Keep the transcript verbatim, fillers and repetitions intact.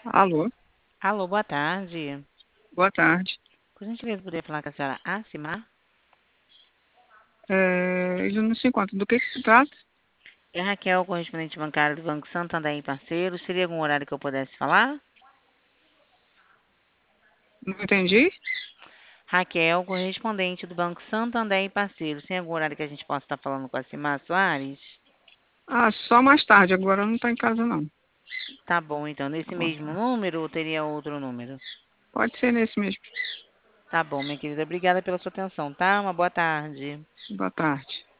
Alô, Alô, boa tarde. boa tarde. Por gentileza, poderia falar com a senhora Acimar? É, ele não se encontra. Do que que se trata? É Raquel, correspondente bancário do Banco Santander e Parceiros. Seria algum horário que eu pudesse falar? Não entendi. Raquel, correspondente do Banco Santander e Parceiros. Tem algum horário que a gente possa estar falando com a Acimar Soares? Ah, só mais tarde. Agora não está em casa, não. Tá bom, então. Tá Nesse bom. mesmo número ou teria outro número? Pode ser nesse mesmo. Tá bom, minha querida. Obrigada pela sua atenção, tá? Uma boa tarde. Boa tarde.